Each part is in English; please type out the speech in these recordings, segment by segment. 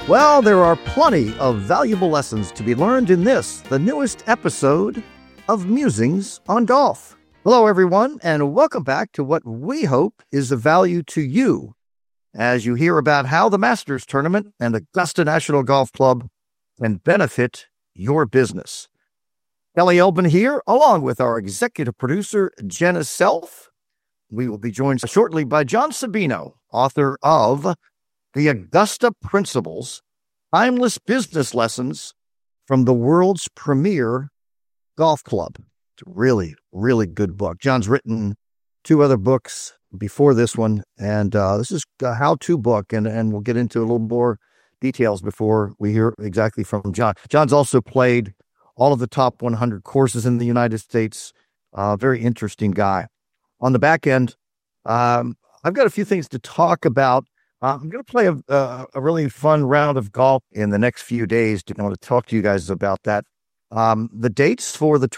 Well, there are plenty of valuable lessons to be learned in this, the newest episode of Musings on Golf. Hello, everyone, and welcome back to what we hope is of value to you as you hear about how the Masters Tournament and Augusta National Golf Club can benefit your business. Kelly Elbin here, along with our executive producer, Jenna Self. We will be joined shortly by John Sabino, author of The Augusta Principles, Timeless Business Lessons from the World's Premier Golf Club. It's a really, really good book. John's written 2 other books before this one, and this is a how-to book, and we'll get into a little more details before we hear exactly from John. John's also played all of the top 100 courses in the United States. Very interesting guy. On the back end, I've got a few things to talk about. I'm going to play a really fun round of golf in the next few days. I want to talk to you guys about that. The dates for the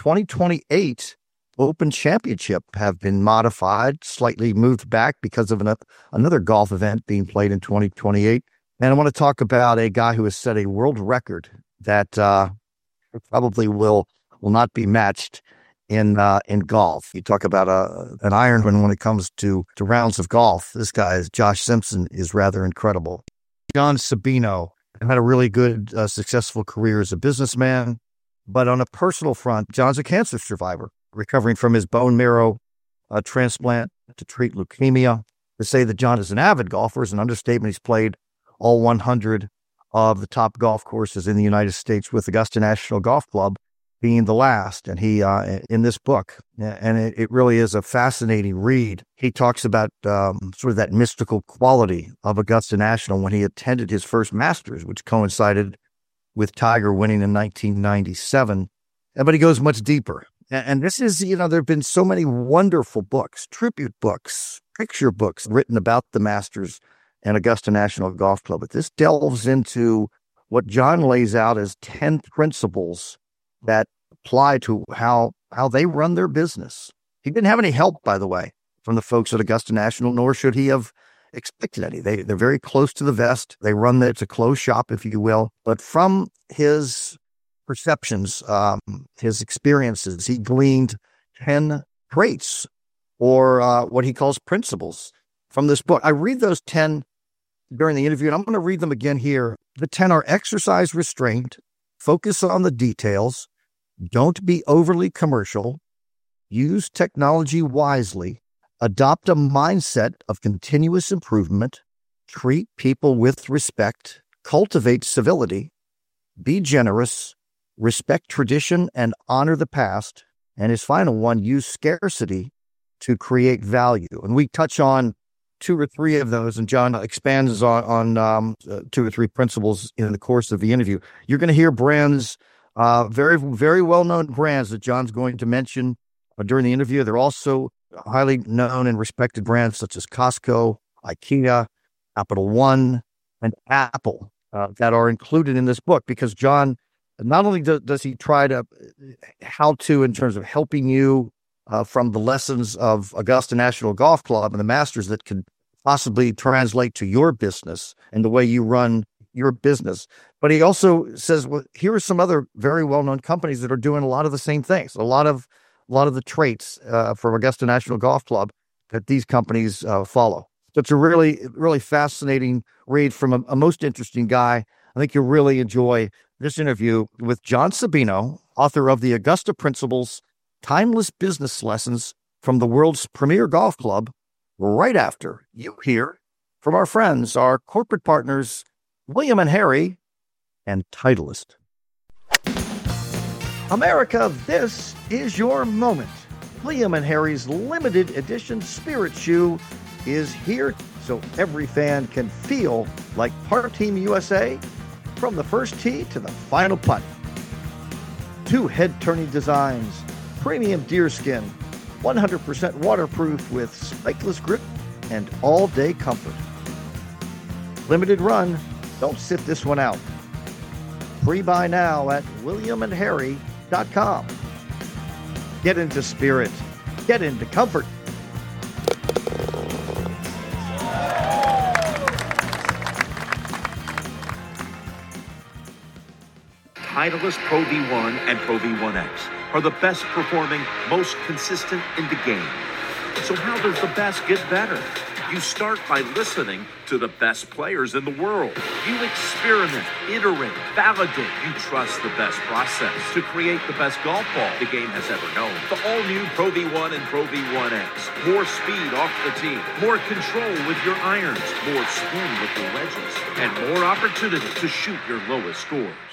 2028 Open Championship have been modified, slightly moved back because of another golf event being played in 2028. And I want to talk about a guy who has set a world record that probably will not be matched in golf. You talk about an Ironman when it comes to rounds of golf. This guy, Josh Simpson, is rather incredible. John Sabino had a really good, successful career as a businessman, but on a personal front, John's a cancer survivor, recovering from his bone marrow transplant to treat leukemia. To say that John is an avid golfer is an understatement. He's played all 100 of the top golf courses in the United States, with Augusta National Golf Club being the last. And he, in this book, and it really is a fascinating read, he talks about sort of that mystical quality of Augusta National when he attended his first Masters, which coincided with Tiger winning in 1997. But he goes much deeper. And this is, there have been so many wonderful books, tribute books, picture books written about the Masters and Augusta National Golf Club. But this delves into what John lays out as 10 principles that apply to how they run their business. He didn't have any help, by the way, from the folks at Augusta National, nor should he have expected any. They're very close to the vest. They run it's a closed shop, if you will. But from his perceptions, his experiences, he gleaned 10 traits, or what he calls principles, from this book. I read those 10 during the interview, and I'm going to read them again here. The 10 are: exercise restraint, focus on the details, don't be overly commercial, use technology wisely, adopt a mindset of continuous improvement, treat people with respect, cultivate civility, be generous, respect tradition and honor the past, and his final one, use scarcity to create value. And we touch on 2 or 3 of those, and John expands on 2 or 3 principles in the course of the interview. You're going to hear brands, very, very well-known brands that John's going to mention during the interview. They're also highly known and respected brands such as Costco, IKEA, Capital One, and Apple that are included in this book, because John, not only does he try to in terms of helping you from the lessons of Augusta National Golf Club and the Masters that could possibly translate to your business and the way you run your business, but he also says, well, here are some other very well-known companies that are doing a lot of the same things, a lot of the traits from Augusta National Golf Club that these companies follow. So it's a really, really fascinating read from a most interesting guy. I think you'll really enjoy this interview with John Sabino, author of The Augusta Principles, Timeless Business Lessons from the World's Premier Golf Club, right after you hear from our friends, our corporate partners, William & Harry and Titleist. America, this is your moment. William & Harry's limited edition Spirit Shoe is here so every fan can feel like part Team USA from the first tee to the final putt. 2 head-turning designs, premium deerskin, 100% waterproof with spikeless grip and all-day comfort. Limited run, don't sit this one out. Pre-buy now at williamandharry.com. Get into spirit. Get into comfort. Titleist Pro V1 and Pro V1X are the best performing, most consistent in the game. So how does the best get better? You start by listening to the best players in the world. You experiment, iterate, validate. You trust the best process to create the best golf ball the game has ever known. The all-new Pro V1 and Pro V1X. More speed off the tee, more control with your irons, more spin with your wedges, and more opportunity to shoot your lowest scores.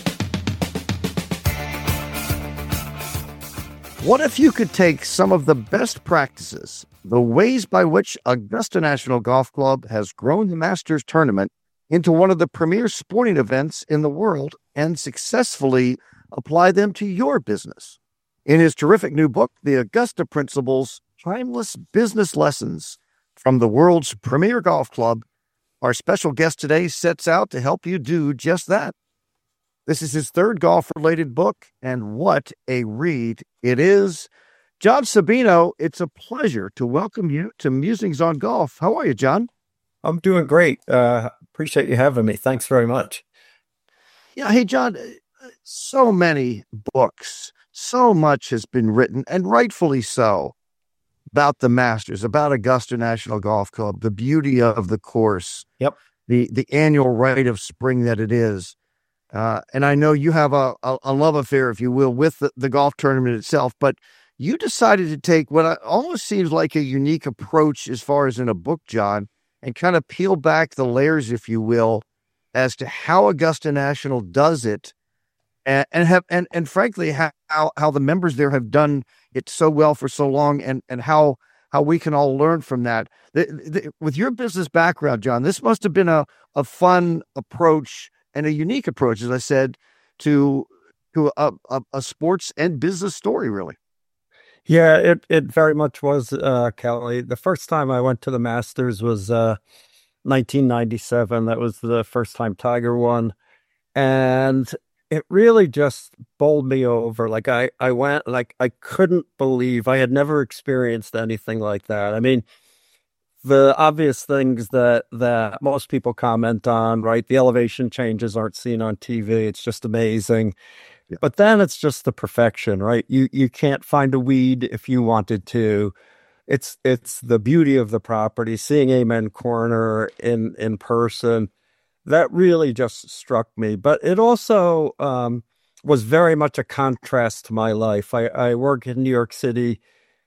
What if you could take some of the best practices, the ways by which Augusta National Golf Club has grown the Masters Tournament into one of the premier sporting events in the world and successfully apply them to your business? In his terrific new book, The Augusta Principles, Timeless Business Lessons from the World's Premier Golf Club, our special guest today sets out to help you do just that. This is his third golf-related book, and what a read it is. John Sabino, it's a pleasure to welcome you to Musings on Golf. How are you, John? I'm doing great. Appreciate you having me. Thanks very much. Yeah, hey, John, so many books, so much has been written, and rightfully so, about the Masters, about Augusta National Golf Club, the beauty of the course, Yep. the annual rite of spring that it is. And I know you have a love affair, if you will, with the golf tournament itself, but you decided to take what almost seems like a unique approach as far as in a book, John, and kind of peel back the layers, if you will, as to how Augusta National does it, and frankly, how the members there have done it so well for so long, and how we can all learn from that. With your business background, John, this must have been a fun approach and a unique approach, as I said, to a sports and business story, really. Yeah, it very much was, Kelly. The first time I went to the Masters was 1997. That was the first time Tiger won. And it really just bowled me over. Like I went, like I couldn't believe I had never experienced anything like that. I mean, the obvious things that most people comment on, right? The elevation changes aren't seen on TV. It's just amazing. Yeah. But then it's just the perfection, right? You can't find a weed if you wanted to. It's the beauty of the property. Seeing Amen Corner in person, that really just struck me. But it also was very much a contrast to my life. I work in New York City.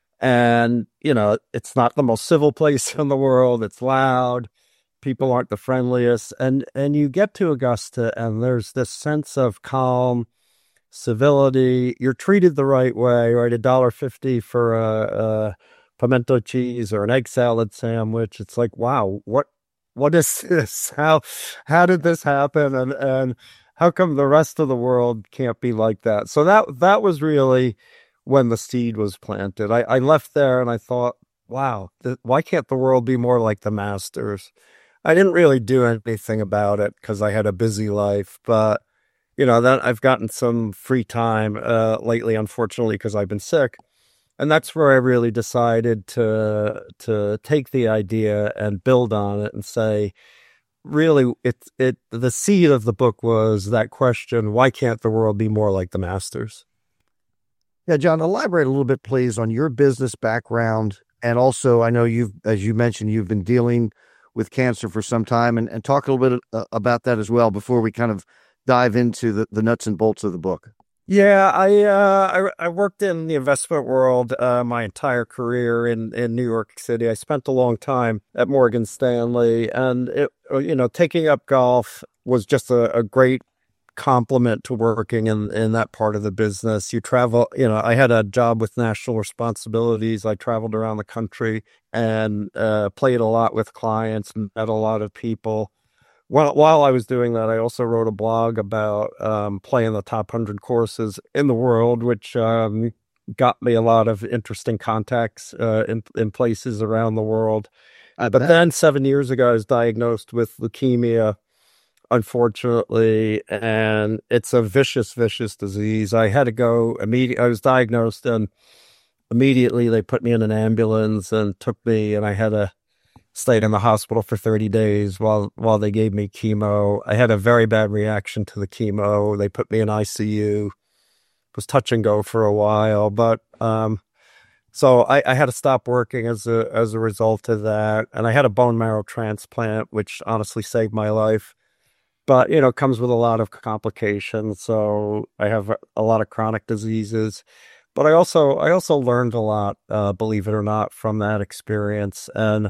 And, you know, it's not the most civil place in the world. It's loud. People aren't the friendliest. And you get to Augusta and there's this sense of calm, civility. You're treated the right way, right? $1.50 for a pimento cheese or an egg salad sandwich. It's like, wow, what is this? How did this happen? And how come the rest of the world can't be like that? So that was really when the seed was planted. I left there and I thought, wow, why can't the world be more like the Masters? I didn't really do anything about it because I had a busy life, but you know, then I've gotten some free time lately, unfortunately, because I've been sick. And that's where I really decided to take the idea and build on it and say, really, the seed of the book was that question, why can't the world be more like the Masters? Yeah, John, elaborate a little bit, please, on your business background. And also, I know as you mentioned, you've been dealing with cancer for some time, and talk a little bit about that as well before we kind of dive into the nuts and bolts of the book. Yeah, I worked in the investment world my entire career in New York City. I spent a long time at Morgan Stanley, and taking up golf was just a great complement to working in that part of the business. You travel, I had a job with national responsibilities. I traveled around the country and played a lot with clients, met a lot of people. While I was doing that, I also wrote a blog about playing the top 100 courses in the world, which got me a lot of interesting contacts in places around the world. But then 7 years ago, I was diagnosed with leukemia, unfortunately, and it's a vicious disease. I had to go immediately. I was diagnosed, and immediately they put me in an ambulance and took me, and I had to stayed in the hospital for 30 days while they gave me chemo. I had a very bad reaction to the chemo. They put me in ICU. It was touch and go for a while, but so I had to stop working as a result of that. And I had a bone marrow transplant, which honestly saved my life. But, it comes with a lot of complications. So I have a lot of chronic diseases. But I also learned a lot, believe it or not, from that experience. And,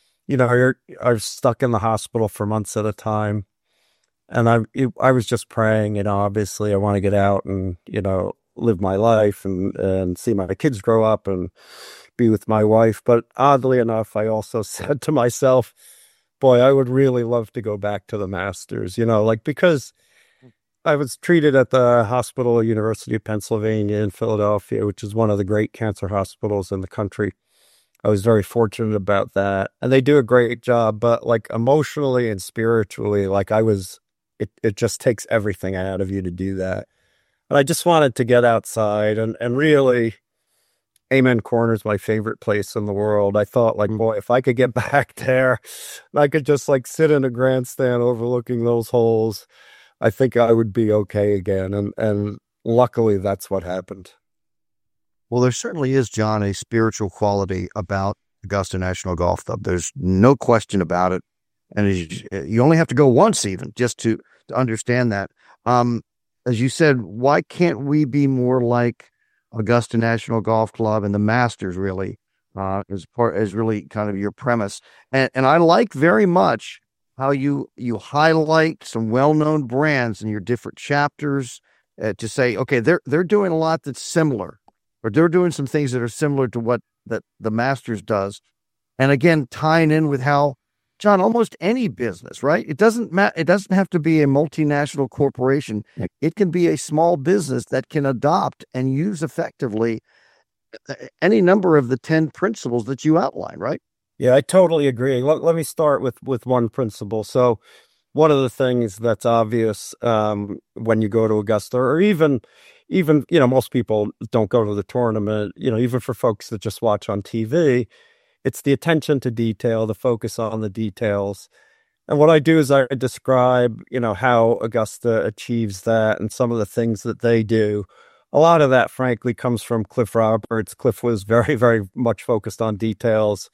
I was stuck in the hospital for months at a time. And I was just praying, obviously I want to get out and, live my life and see my kids grow up and be with my wife. But oddly enough, I also said to myself, boy, I would really love to go back to the Masters, because I was treated at the hospital, University of Pennsylvania in Philadelphia, which is one of the great cancer hospitals in the country. I was very fortunate about that. And they do a great job, but like emotionally and spiritually, it just takes everything out of you to do that. And I just wanted to get outside and really, Amen Corner is my favorite place in the world. I thought boy, if I could get back there, I could just sit in a grandstand overlooking those holes, I think I would be okay again. And luckily that's what happened. Well, there certainly is, John, a spiritual quality about Augusta National Golf Club. There's no question about it. And you only have to go once even just to understand that. As you said, why can't we be more like Augusta National Golf Club and the Masters, really, is really kind of your premise. And I like very much how you highlight some well-known brands in your different chapters to say, okay, they're doing a lot that's similar, or they're doing some things that are similar to what that the Masters does. And again, tying in with how, John, almost any business, right? It doesn't have to be a multinational corporation. It can be a small business that can adopt and use effectively any number of the 10 principles that you outline, right? Yeah, I totally agree. Let me start with one principle. So one of the things that's obvious when you go to Augusta, or even most people don't go to the tournament, even for folks that just watch on TV, it's the attention to detail, the focus on the details. And what I do is I describe, how Augusta achieves that and some of the things that they do. A lot of that, frankly, comes from Cliff Roberts. Cliff was very, very much focused on details.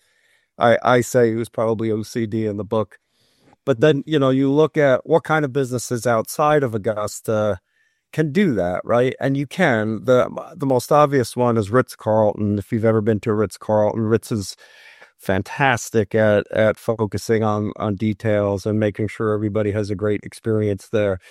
I say he was probably OCD in the book. But then, you look at what kind of businesses outside of Augusta can do that, right? And you can. The most obvious one is Ritz-Carlton. If you've ever been to a Ritz-Carlton, Ritz is fantastic at focusing on details and making sure everybody has a great experience there.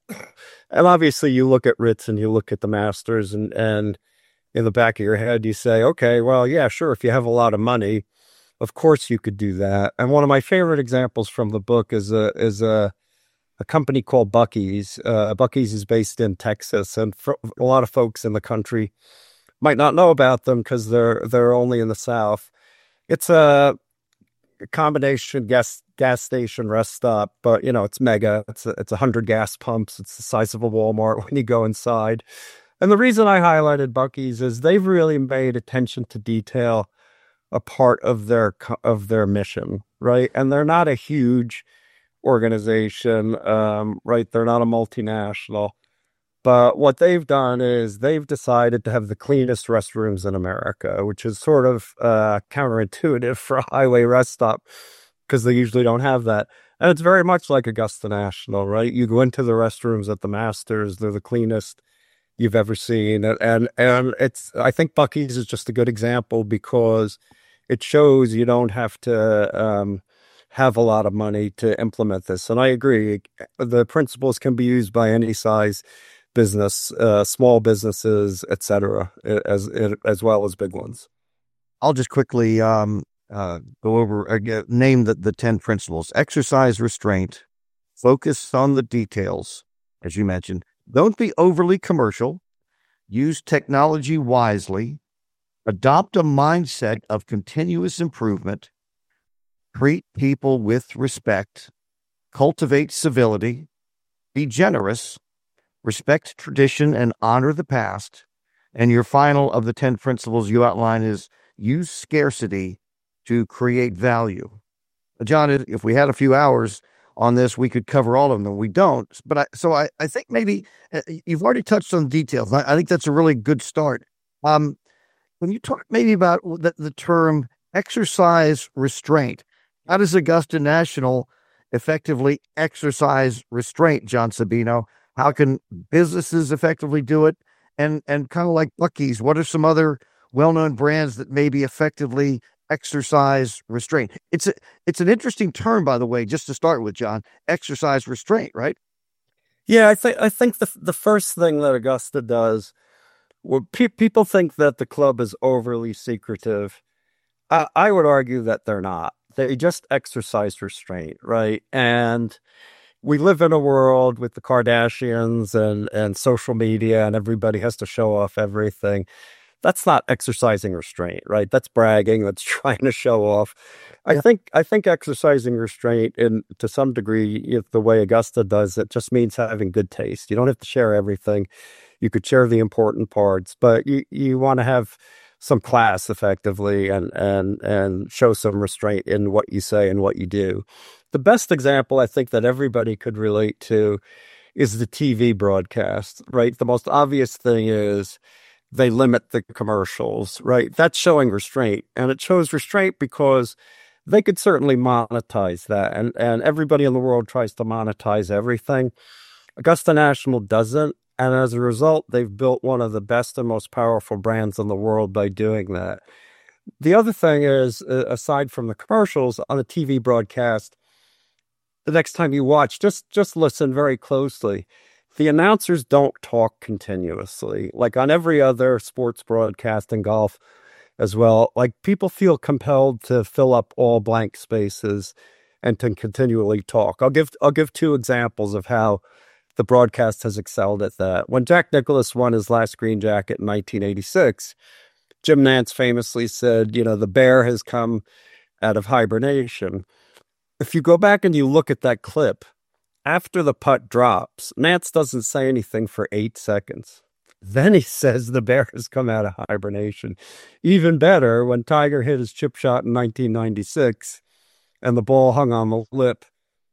And obviously you look at Ritz and you look at the Masters and in the back of your head you say, okay, well, yeah, sure, if you have a lot of money, of course you could do that. And one of my favorite examples from the book is a company called Buc-ee's. Buc-ee's is based in Texas, and a lot of folks in the country might not know about them because they're only in the South. It's a combination gas station rest stop, but it's mega. It's 100 gas pumps. It's the size of a Walmart when you go inside. And the reason I highlighted Buc-ee's is they've really made attention to detail a part of their mission, right? And they're not a huge organization, right? They're not a multinational, but what they've done is they've decided to have the cleanest restrooms in America, which is sort of counterintuitive for a highway rest stop because they usually don't have that. And it's very much like Augusta National, right? You go into the restrooms at the Masters, they're the cleanest you've ever seen. And I think Buc-ee's is just a good example because it shows you don't have to have a lot of money to implement this. And I agree, the principles can be used by any size business, small businesses, etc., as well as big ones. I'll just quickly go over, name the 10 principles. Exercise restraint, focus on the details, as you mentioned. Don't be overly commercial. Use technology wisely. Adopt a mindset of continuous improvement. Treat people with respect. Cultivate civility. Be generous. Respect tradition and honor the past. And your final of the 10 principles you outline is use scarcity to create value. John, if we had a few hours on this, we could cover all of them. We don't. But I think maybe you've already touched on details. I think that's a really good start. When you talk maybe about the term exercise restraint, how does Augusta National effectively exercise restraint, John Sabino? How can businesses effectively do it? And kind of like Buc-ee's, what are some other well-known brands that maybe effectively exercise restraint? It's an interesting term, by the way, just to start with, John. Exercise restraint, right? Yeah, I think the first thing that Augusta does, well, people think that the club is overly secretive. I would argue that they're not. They just exercise restraint, right? And we live in a world with the Kardashians and social media, and everybody has to show off everything. That's not exercising restraint, right? That's bragging. That's trying to show off. Yeah. I think exercising restraint, in to some degree, the way Augusta does it, just means having good taste. You don't have to share everything. You could share the important parts, but you want to have some class effectively and show some restraint in what you say and what you do. The best example I think that everybody could relate to is the TV broadcast, right? The most obvious thing is they limit the commercials, right? That's showing restraint. And it shows restraint because they could certainly monetize that. And everybody in the world tries to monetize everything. Augusta National doesn't. And as a result, they've built one of the best and most powerful brands in the world by doing that. The other thing is, aside from the commercials on a TV broadcast, the next time you watch, just listen very closely. The announcers don't talk continuously. Like on every other sports broadcast and golf as well, like people feel compelled to fill up all blank spaces and to continually talk. I'll give two examples of how the broadcast has excelled at that. When Jack Nicklaus won his last Green Jacket in 1986, Jim Nantz famously said, the bear has come out of hibernation. If you go back and you look at that clip, after the putt drops, Nantz doesn't say anything for 8 seconds. Then he says the bear has come out of hibernation. Even better, when Tiger hit his chip shot in 1996 and the ball hung on the lip,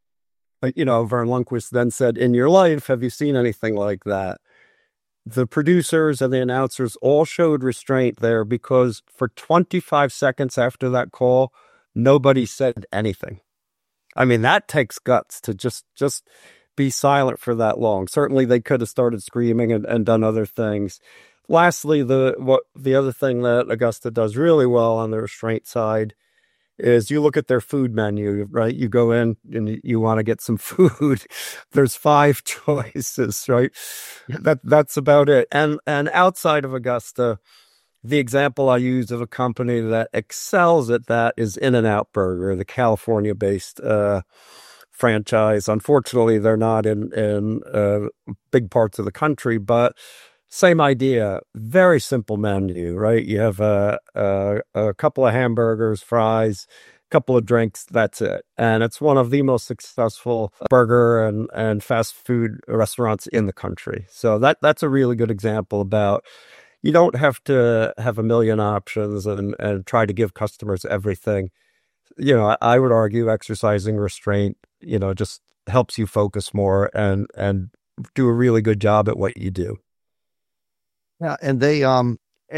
Vern Lundquist then said, "In your life, have you seen anything like that?" The producers and the announcers all showed restraint there because for 25 seconds after that call, nobody said anything. I mean, that takes guts to just be silent for that long. Certainly, they could have started screaming and done other things. Lastly, the other thing that Augusta does really well on the restraint side is you look at their food menu, right? You go in and you want to get some food. There's 5 choices, right? That's about it. And outside of Augusta, the example I use of a company that excels at that is In-N-Out Burger, the California-based franchise. Unfortunately, they're not in big parts of the country, but same idea. Very simple menu, right? You have a couple of hamburgers, fries, a couple of drinks. That's it. And it's one of the most successful burger and fast food restaurants in the country. So that's a really good example about you don't have to have a million options and try to give customers everything. I would argue exercising restraint, just helps you focus more and do a really good job at what you do. Yeah, and they and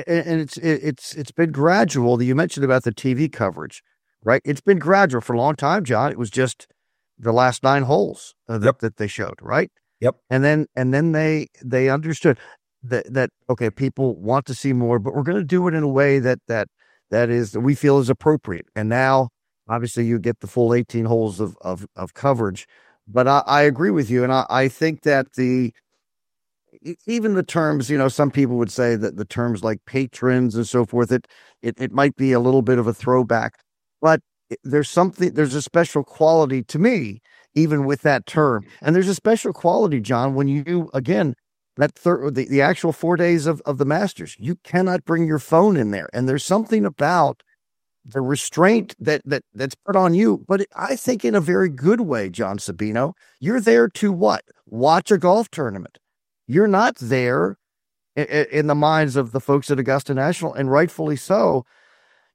it's been gradual. You mentioned about the TV coverage, right? It's been gradual for a long time, John. It was just the last 9 holes that they showed, right? Yep. And then they understood that okay, people want to see more, but we're going to do it in a way that we feel is appropriate. And now, obviously, you get the full 18 holes of coverage. But I agree with you, and I think that even the terms, some people would say that the terms like patrons and so forth, it might be a little bit of a throwback, but there's a special quality to me, even with that term. And there's a special quality, John, when you, again, the actual 4 days of the Masters, you cannot bring your phone in there. And there's something about the restraint that's put on you, but I think in a very good way, John Sabino. You're there to what? Watch a golf tournament. You're not there in the minds of the folks at Augusta National, and rightfully so.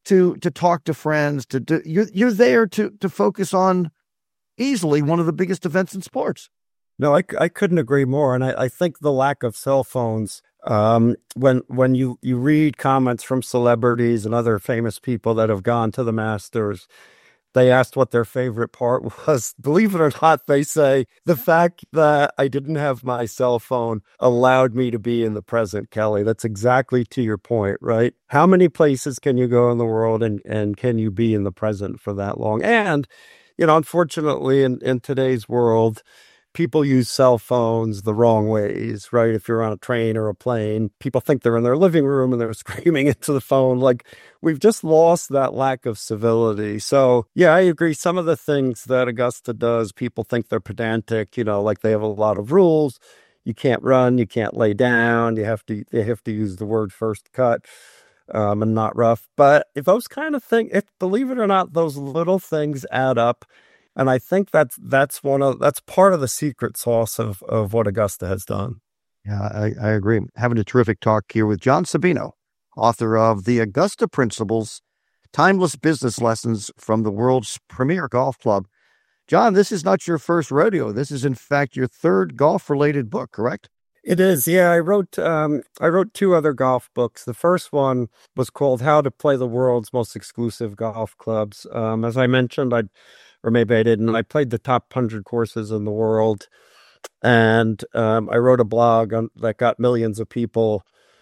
to talk to friends, you're there to focus on easily one of the biggest events in sports. No, I couldn't agree more. And I think the lack of cell phones, when you read comments from celebrities and other famous people that have gone to the Masters, they asked what their favorite part was. Believe it or not, they say the fact that I didn't have my cell phone allowed me to be in the present, Kelly. That's exactly to your point, right? How many places can you go in the world and can you be in the present for that long? And, unfortunately, in today's world, people use cell phones the wrong ways, right? If you're on a train or a plane, people think they're in their living room and they're screaming into the phone. Like, we've just lost that lack of civility. So, yeah, I agree. Some of the things that Augusta does, people think they're pedantic, like they have a lot of rules. You can't run, you can't lay down, they have to use the word first cut. And not rough. But if those kind of things, believe it or not, those little things add up. And I think that's part of the secret sauce of what Augusta has done. Yeah, I agree. Having a terrific talk here with John Sabino, author of The Augusta Principles, Timeless Business Lessons from the World's Premier Golf Club. John, this is not your first rodeo. This is, in fact, your third golf-related book, correct? It is, yeah. I wrote two other golf books. The first one was called How to Play the World's Most Exclusive Golf Clubs. As I mentioned, or maybe I didn't, I played the top 100 courses in the world. And I wrote a blog that got millions of people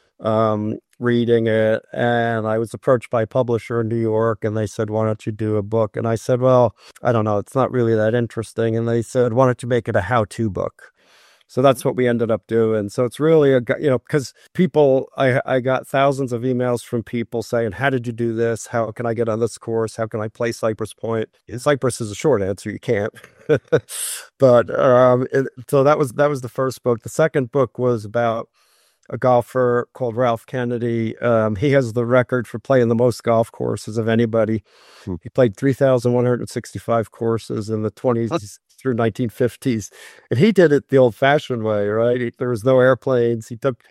reading it. And I was approached by a publisher in New York, and they said, why don't you do a book? And I said, well, I don't know, it's not really that interesting. And they said, why don't you make it a how-to book? So that's what we ended up doing. So it's really because people, I got thousands of emails from people saying, how did you do this? How can I get on this course? How can I play Cypress Point? Cypress is a short answer. You can't. But so that was the first book. The second book was about a golfer called Ralph Kennedy. He has the record for playing the most golf courses of anybody. He played 3,165 courses in the 20s through 1950s, and he did it the old-fashioned way, right? There was no airplanes. He took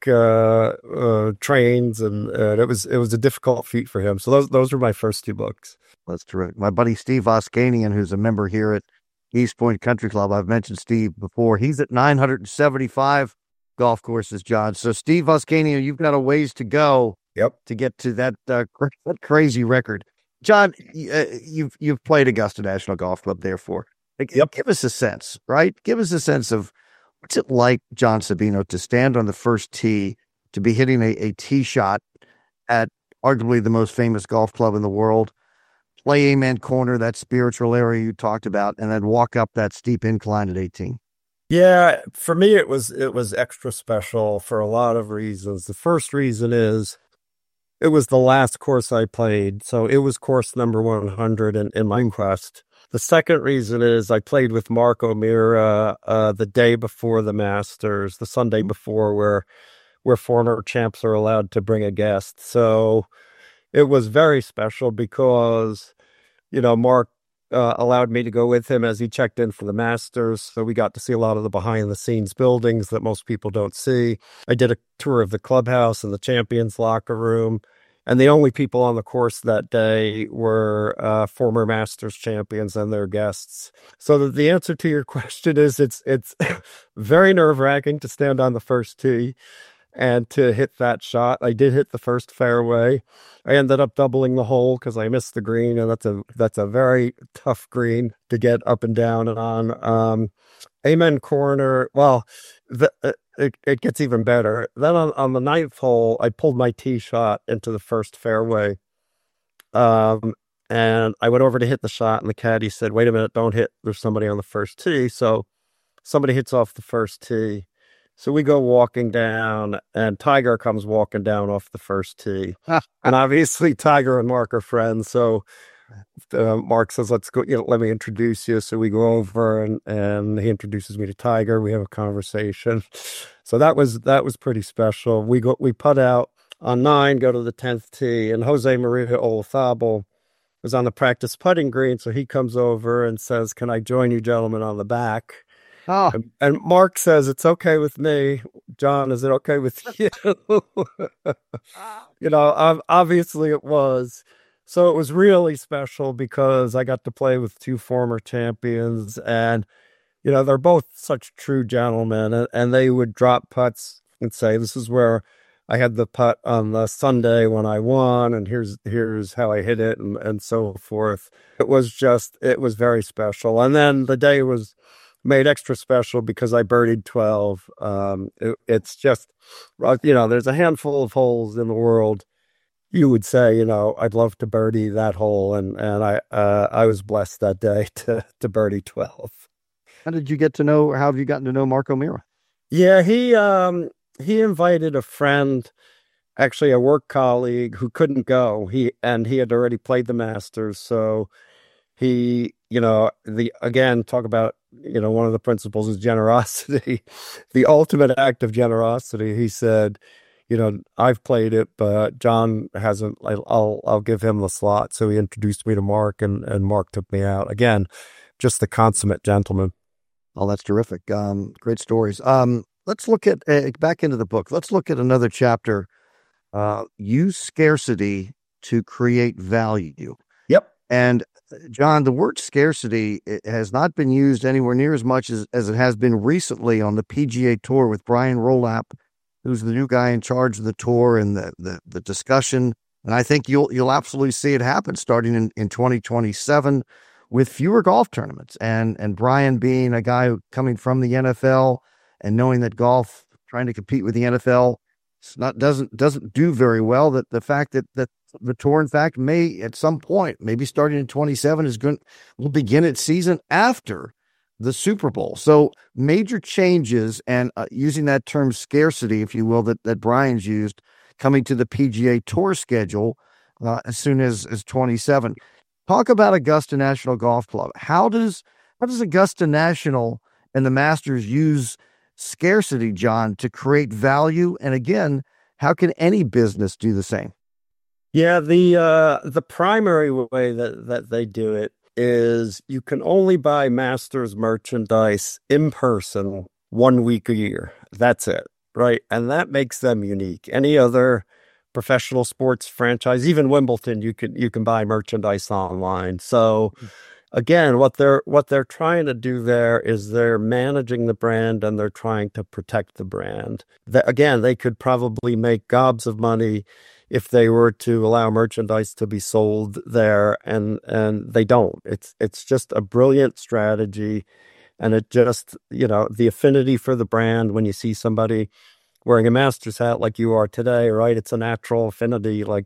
trains, and it was a difficult feat for him. So those were my first two books. That's terrific. My buddy Steve Voskanian, who's a member here at East Point Country Club, I've mentioned Steve before. He's at 975 golf courses, John. So Steve Voskanian, you've got a ways to go. Yep. To get to that crazy record. John, you've played Augusta National Golf Club, therefore. Yep. Give us a sense, right? Give us a sense of what's it like, John Sabino, to stand on the first tee, to be hitting a tee shot at arguably the most famous golf club in the world, play Amen Corner, that spiritual area you talked about, and then walk up that steep incline at 18. Yeah, for me, it was extra special for a lot of reasons. The first reason is it was the last course I played, so it was course number 100 in my quest. The second reason is I played with Mark O'Meara the day before the Masters, the Sunday before, where former champs are allowed to bring a guest. So it was very special because, Mark allowed me to go with him as he checked in for the Masters. So we got to see a lot of the behind-the-scenes buildings that most people don't see. I did a tour of the clubhouse and the champions locker room. And the only people on the course that day were former Masters champions and their guests. So the answer to your question is it's very nerve-wracking to stand on the first tee and to hit that shot. I did hit the first fairway. I ended up doubling the hole because I missed the green, and that's a very tough green to get up and down and on. Amen Corner, well, it gets even better. Then on the ninth hole, I pulled my tee shot into the first fairway. And I went over to hit the shot, and the caddy said, wait a minute, don't hit. There's somebody on the first tee. So somebody hits off the first tee. So we go walking down, and Tiger comes walking down off the first tee. And obviously Tiger and Mark are friends. So Mark says, let's go, let me introduce you. So we go over and he introduces me to Tiger. We have a conversation. So that was pretty special. We put out on 9, go to the 10th tee, and Jose Maria Olazabal was on the practice putting green. So he comes over and says, can I join you gentlemen on the back? Oh. And Mark says, it's okay with me. John, is it okay with you? Obviously it was. So it was really special because I got to play with two former champions, and they're both such true gentlemen, and they would drop putts and say, "This is where I had the putt on the Sunday when I won, and here's how I hit it," and so forth. It was very special. And then the day was made extra special because I birdied 12. It's just, there's a handful of holes in the world. You would say, I'd love to birdie that hole, and I was blessed that day to birdie 12. How have you gotten to know Mark O'Meara? Yeah, he invited a friend, actually a work colleague who couldn't go. He had already played the Masters, so he, talk about, one of the principles is generosity, the ultimate act of generosity. He said, I've played it, but John hasn't. I'll give him the slot. So he introduced me to Mark, and Mark took me out. Again, just the consummate gentleman. Oh, that's terrific. Great stories. Let's look at back into the book. Let's look at another chapter. Use scarcity to create value. Yep. And John, the word scarcity has not been used anywhere near as much as it has been recently on the PGA Tour with Brian Rolap, who's the new guy in charge of the tour, and the discussion. And I think you'll absolutely see it happen starting in 2027 with fewer golf tournaments. And Brian being a guy coming from the NFL and knowing that golf, trying to compete with the NFL, doesn't do very well. That the fact that the tour, in fact, may at some point, maybe starting in 27, will begin its season after the Super Bowl. So major changes, and using that term scarcity, if you will, that Brian's used, coming to the PGA Tour schedule as soon as 27. Talk about Augusta National Golf Club. How does Augusta National and the Masters use scarcity, John, to create value? And again, how can any business do the same? Yeah, the primary way that they do it is you can only buy Masters merchandise in person 1 week a year. That's it, right? And that makes them unique. Any other professional sports franchise, even Wimbledon, you can buy merchandise online. So again, what they're trying to do there is they're managing the brand, and they're trying to protect the brand. They could probably make gobs of money if they were to allow merchandise to be sold there, and they don't. It's just a brilliant strategy, and it just, the affinity for the brand when you see somebody wearing a Masters hat like you are today, right? It's a natural affinity, like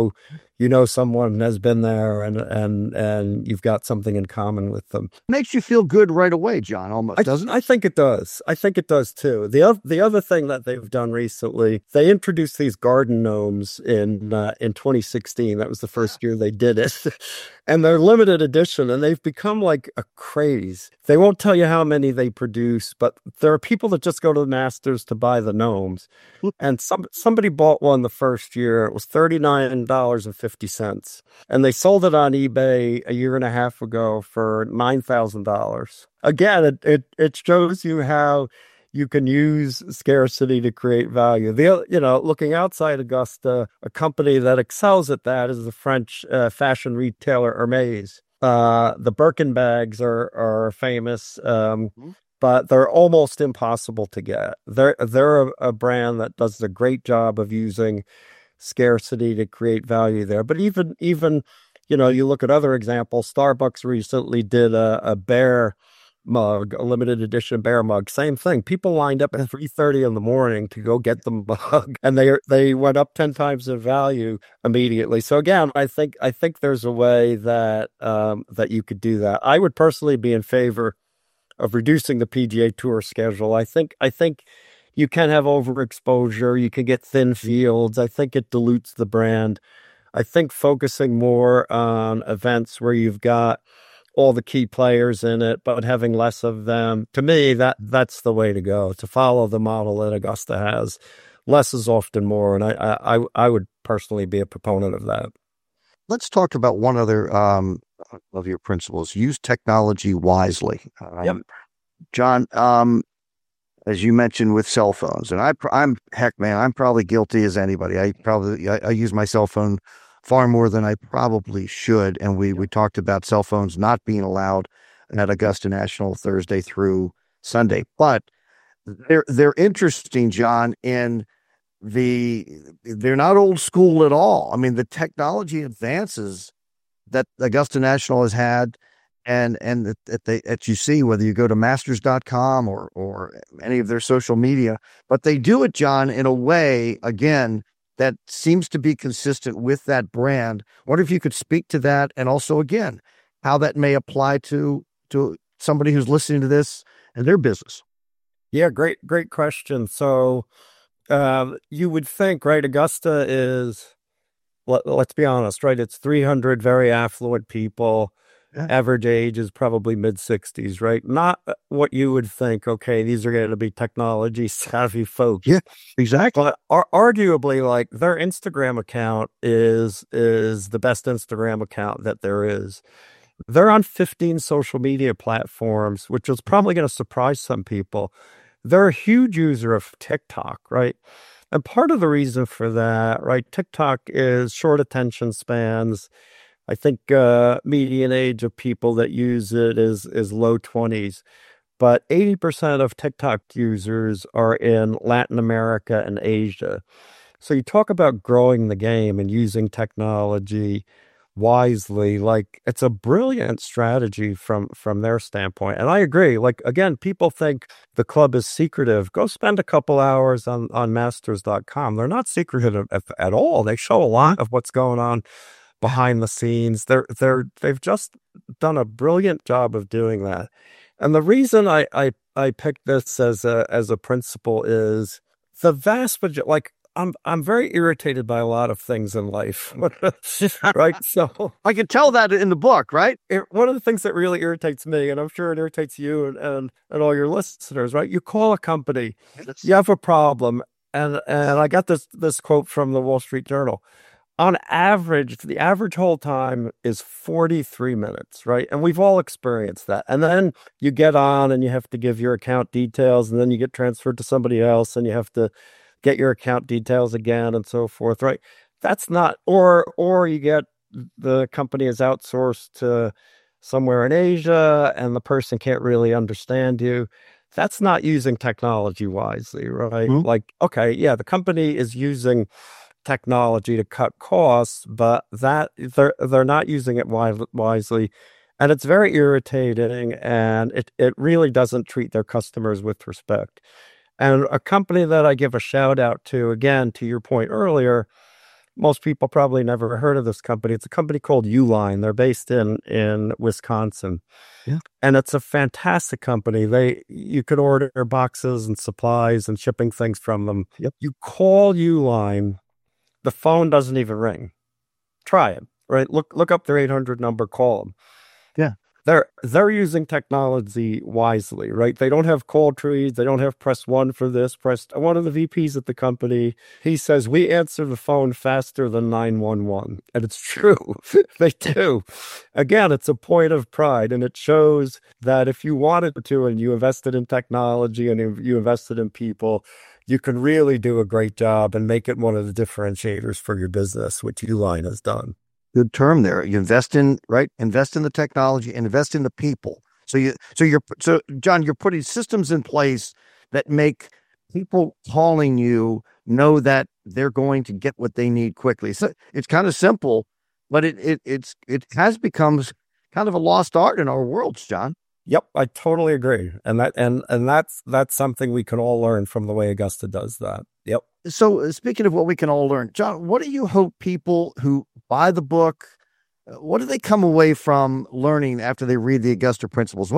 someone has been there, and you've got something in common with them. Makes you feel good right away, John, almost, doesn't it? I think it does. I think it does too. The other thing that they've done recently, they introduced these garden gnomes in 2016. That was the first year they did it. And they're limited edition, and they've become like a craze. They won't tell you how many they produce, but there are people that just go to the Masters to buy the gnomes. And somebody bought one the first year. It was $39.50. And they sold it on eBay a year and a half ago for $9,000. Again, it shows you how you can use scarcity to create value. Looking outside Augusta, a company that excels at that is the French fashion retailer Hermès. The Birkin bags are famous, but they're almost impossible to get. They're a brand that does a great job of using scarcity to create value there. But even you look at other examples. Starbucks recently did a bear mug, a limited edition bear mug. Same thing. People lined up at 3:30 in the morning to go get the mug, and they went up 10 times in value immediately. So again, I think there's a way that you could do that. I would personally be in favor of reducing the PGA Tour schedule. I think you can have overexposure. You can get thin fields. I think it dilutes the brand. I think focusing more on events where you've got all the key players in it, but having less of them, to me, that's the way to go, to follow the model that Augusta has. Less is often more, and I would personally be a proponent of that. Let's talk about one other of your principles. Use technology wisely. Yep. John, as you mentioned with cell phones, and I'm probably guilty as anybody. I use my cell phone far more than I probably should. And we talked about cell phones not being allowed at Augusta National Thursday through Sunday. But they're interesting, John, in they're not old school at all. I mean, the technology advances that Augusta National has had and that you see, whether you go to masters.com or any of their social media, but they do it, John, in a way, again, that seems to be consistent with that brand. I wonder if you could speak to that, and also, again, how that may apply to somebody who's listening to this and their business. Yeah, great question. So you would think, right, Augusta is, let's be honest, right, it's 300 very affluent people. Yeah. Average age is probably mid-60s, right? Not what you would think, okay, these are going to be technology savvy folks. Yeah, exactly. But arguably, like, their Instagram account is the best Instagram account that there is. They're on 15 social media platforms, which is probably going to surprise some people. They're a huge user of TikTok, right? And part of the reason for that, right, TikTok is short attention spans. I think median age of people that use it is low 20s. But 80% of TikTok users are in Latin America and Asia. So you talk about growing the game and using technology wisely, like, it's a brilliant strategy from their standpoint. And I agree. Like, again, people think the club is secretive. Go spend a couple hours on masters.com. They're not secretive at all. They show a lot of what's going on behind the scenes. They've just done a brilliant job of doing that. And the reason I picked this as a principle is the vast majority, like, I'm very irritated by a lot of things in life, right? So I can tell that in the book, right? One of the things that really irritates me, and I'm sure it irritates you and all your listeners, right? You call a company, you have a problem, and I got this quote from the Wall Street Journal. On average, the average hold time is 43 minutes, right? And we've all experienced that. And then you get on and you have to give your account details, and then you get transferred to somebody else and you have to get your account details again and so forth, right? That's not, or you get, the company is outsourced to somewhere in Asia and the person can't really understand you. That's not using technology wisely, right? Mm-hmm. Like, okay, yeah, the company is using technology to cut costs, but that they're not using it wisely. And it's very irritating, and it really doesn't treat their customers with respect. And a company that I give a shout out to, again, to your point earlier, most people probably never heard of this company. It's a company called Uline. They're based in Wisconsin. Yeah. And it's a fantastic company. You could order boxes and supplies and shipping things from them. Yep. You call Uline, the phone doesn't even ring. Try it, right? Look up their 800 number, call them. Yeah. They're using technology wisely, right? They don't have call trees. They don't have press one for this, one of the VPs at the company. He says, we answer the phone faster than 911. And it's true. They do. Again, it's a point of pride. And it shows that if you wanted to, and you invested in technology and you invested in people, you can really do a great job and make it one of the differentiators for your business, which Uline has done. Good term there. You invest in the technology and invest in the people. So John, you're putting systems in place that make people calling you know that they're going to get what they need quickly. So it's kind of simple, but it has become kind of a lost art in our worlds, John. Yep, I totally agree. And that's something we can all learn from the way Augusta does that. Yep. So speaking of what we can all learn, John, what do you hope people who buy the book, what do they come away from learning after they read the Augusta Principles?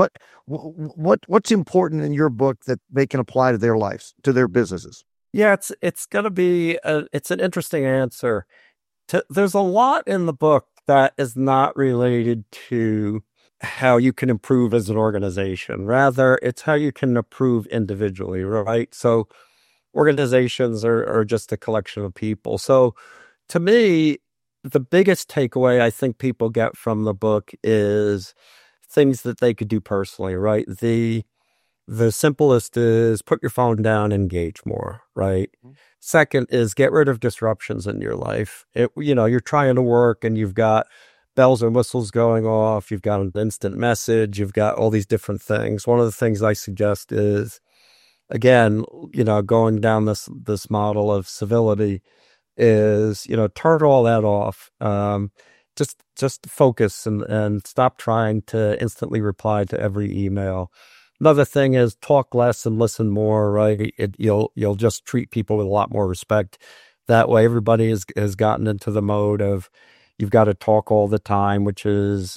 What's important in your book that they can apply to their lives, to their businesses? Yeah, it's going to be it's an interesting answer. There's a lot in the book that is not related to how you can improve as an organization. Rather, it's how you can improve individually, right? So organizations are just a collection of people. So to me, the biggest takeaway I think people get from the book is things that they could do personally, right? The The simplest is put your phone down, engage more, right? Second is get rid of disruptions in your life. You're trying to work and you've got bells and whistles going off. You've got an instant message. You've got all these different things. One of the things I suggest is, again, going down this model of civility is, turn all that off. Just focus and stop trying to instantly reply to every email. Another thing is talk less and listen more, right? You'll just treat people with a lot more respect. That way, everybody has gotten into the mode of you've got to talk all the time, which is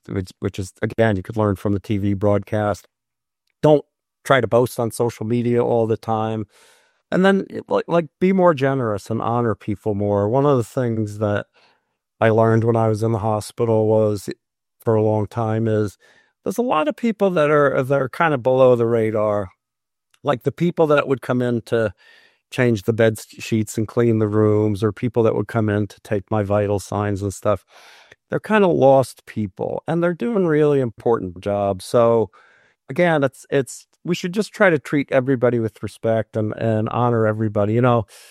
again, you could learn from the TV broadcast. Don't try to boast on social media all the time. And then like be more generous and honor people more. One of the things that I learned when I was in the hospital was for a long time is there's a lot of people that are kind of below the radar. Like the people that would come in to change the bed sheets and clean the rooms, or people that would come in to take my vital signs and stuff. They're kind of lost people and they're doing really important jobs. So again, we should just try to treat everybody with respect and honor everybody.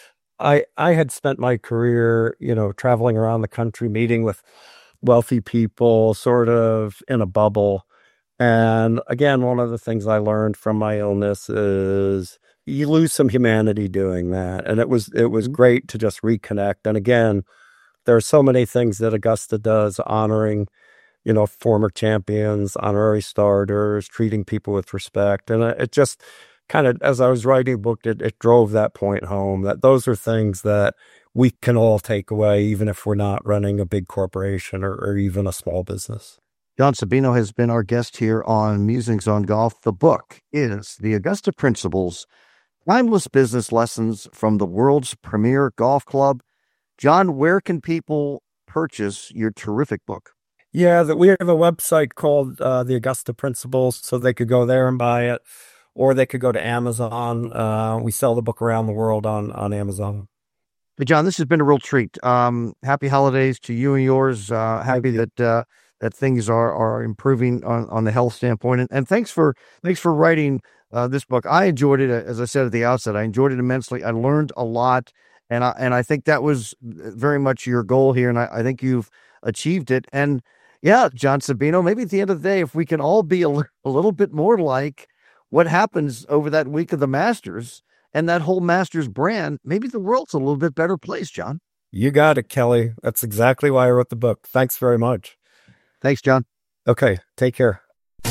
I had spent my career, traveling around the country, meeting with wealthy people, sort of in a bubble. And again, one of the things I learned from my illness is you lose some humanity doing that. And it was great to just reconnect. And again, there are so many things that Augusta does, honoring, former champions, honorary starters, treating people with respect. And it just kind of, as I was writing a book, it drove that point home, that those are things that we can all take away, even if we're not running a big corporation or even a small business. John Sabino has been our guest here on Musings on Golf. The book is The Augusta Principles, Timeless Business Lessons from the World's Premier Golf Club. John, where can people purchase your terrific book? Yeah, we have a website called The Augusta Principles, so they could go there and buy it, or they could go to Amazon. We sell the book around the world on Amazon. Hey, John, this has been a real treat. Happy holidays to you and yours. Happy that things are improving on the health standpoint. And thanks for writing this book. I enjoyed it, as I said at the outset. I enjoyed it immensely. I learned a lot, and I think that was very much your goal here, and I think you've achieved it. And yeah, John Sabino, maybe at the end of the day, if we can all be a little bit more like what happens over that week of the Masters and that whole Masters brand, maybe the world's a little bit better place, John. You got it, Kelly. That's exactly why I wrote the book. Thanks very much. Thanks, John. Okay, take care.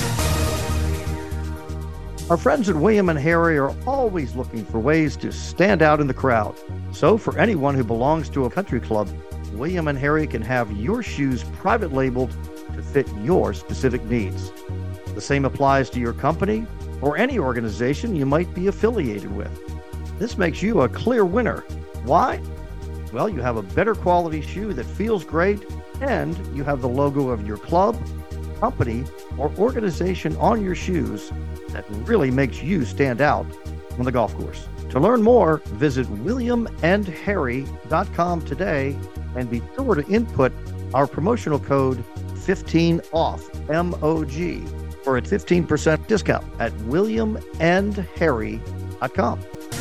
Our friends at William & Harry are always looking for ways to stand out in the crowd. So for anyone who belongs to a country club, William & Harry can have your shoes private labeled to fit your specific needs. The same applies to your company or any organization you might be affiliated with. This makes you a clear winner. Why? Well, you have a better quality shoe that feels great, and you have the logo of your club, company, or organization on your shoes that really makes you stand out on the golf course. To learn more, visit williamandharry.com today and be sure to input our promotional code 15OFF, M-O-G, for a 15% discount at williamandharry.com.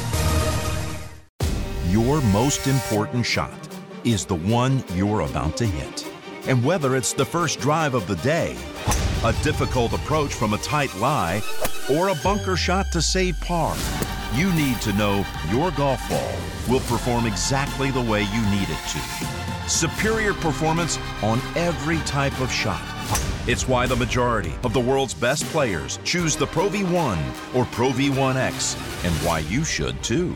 Your most important shot is the one you're about to hit. And whether it's the first drive of the day, a difficult approach from a tight lie, or a bunker shot to save par, you need to know your golf ball will perform exactly the way you need it to. Superior performance on every type of shot. It's why the majority of the world's best players choose the Pro V1 or Pro V1X, and why you should too.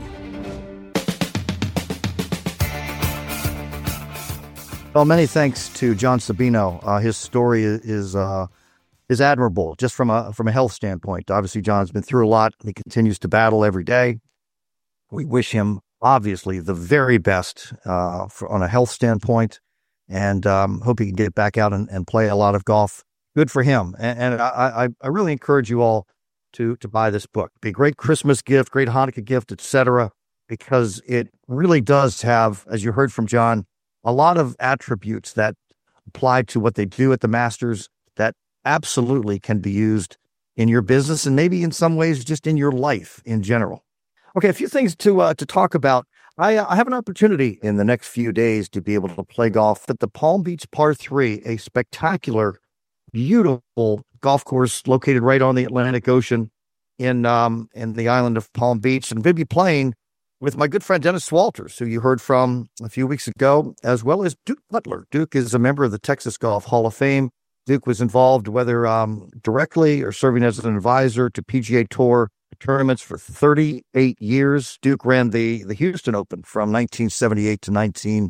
Well, many thanks to John Sabino. His story is admirable, just from a health standpoint. Obviously, John's been through a lot. He continues to battle every day. We wish him, obviously, the very best on a health standpoint, and hope he can get back out and play a lot of golf. Good for him. And I really encourage you all to buy this book. It'd be a great Christmas gift, great Hanukkah gift, etc., because it really does have, as you heard from John, a lot of attributes that apply to what they do at the Masters that absolutely can be used in your business and maybe in some ways just in your life in general. Okay, a few things to talk about. I have an opportunity in the next few days to be able to play golf at the Palm Beach Par 3, a spectacular, beautiful golf course located right on the Atlantic Ocean in the island of Palm Beach. And I'm going to be playing with my good friend Dennis Walters, who you heard from a few weeks ago, as well as Duke Butler. Duke is a member of the Texas Golf Hall of Fame. Duke was involved, whether directly or serving as an advisor to PGA Tour tournaments for 38 years. Duke ran the Houston Open from 1978 to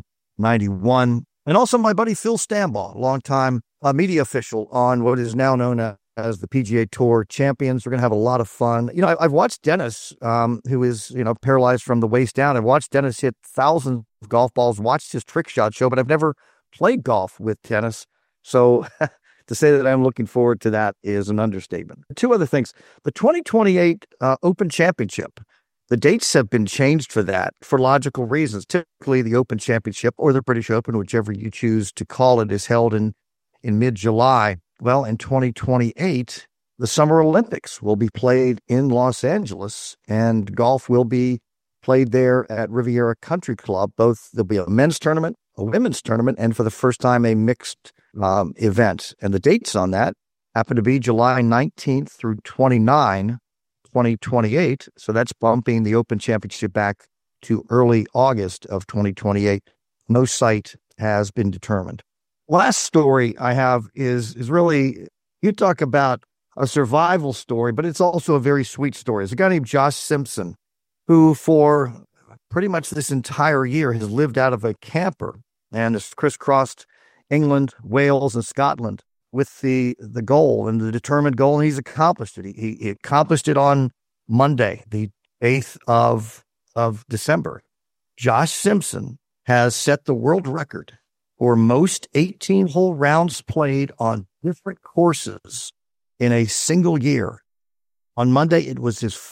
1991. And also my buddy Phil Stambaugh, longtime media official on what is now known as the PGA Tour Champions. We're going to have a lot of fun. I've watched Dennis, who is, paralyzed from the waist down. I've watched Dennis hit thousands of golf balls, watched his trick shot show, but I've never played golf with Dennis. So to say that I'm looking forward to that is an understatement. Two other things. The 2028 Open Championship, the dates have been changed for that for logical reasons. Typically, the Open Championship or the British Open, whichever you choose to call it, is held in mid-July. Well, in 2028, the Summer Olympics will be played in Los Angeles, and golf will be played there at Riviera Country Club. There'll be a men's tournament, a women's tournament, and for the first time, a mixed event. And the dates on that happen to be July 19th through 29, 2028. So that's bumping the Open Championship back to early August of 2028. No site has been determined. Last story I have is really, you talk about a survival story, but it's also a very sweet story. There's a guy named Josh Simpson who for pretty much this entire year has lived out of a camper and has crisscrossed England, Wales, and Scotland with the goal and the determined goal, and he's accomplished it. He accomplished it on Monday, the 8th of December. Josh Simpson has set the world record for most 18-hole rounds played on different courses in a single year. On Monday, it was his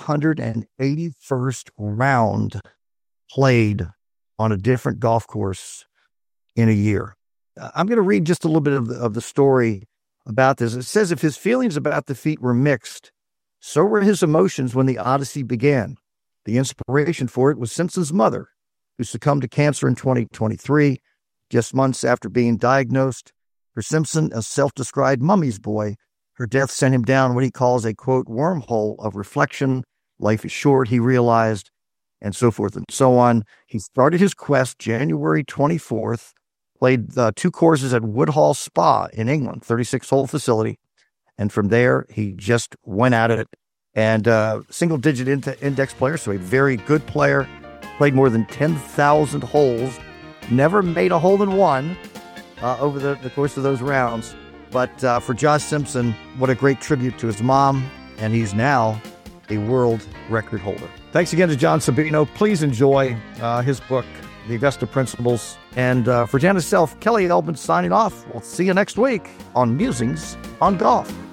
581st round played on a different golf course in a year. I'm going to read just a little bit of the story about this. It says, if his feelings about defeat were mixed, so were his emotions when the Odyssey began. The inspiration for it was Simpson's mother, who succumbed to cancer in 2023, just months after being diagnosed. For Simpson, a self-described mummy's boy, her death sent him down what he calls a, quote, wormhole of reflection. Life is short, he realized, and so forth and so on. He started his quest January 24th, played 2 courses at Woodhall Spa in England, 36-hole facility. And from there, he just went at it. And single-digit index player, so a very good player, played more than 10,000 holes, never made a hole in one over the course of those rounds. But for Josh Simpson, what a great tribute to his mom, and he's now a world record holder. Thanks again to John Sabino. Please enjoy his book, The Augusta Principles. And for Janice Self, Kelly Elbin signing off. We'll see you next week on Musings on Golf.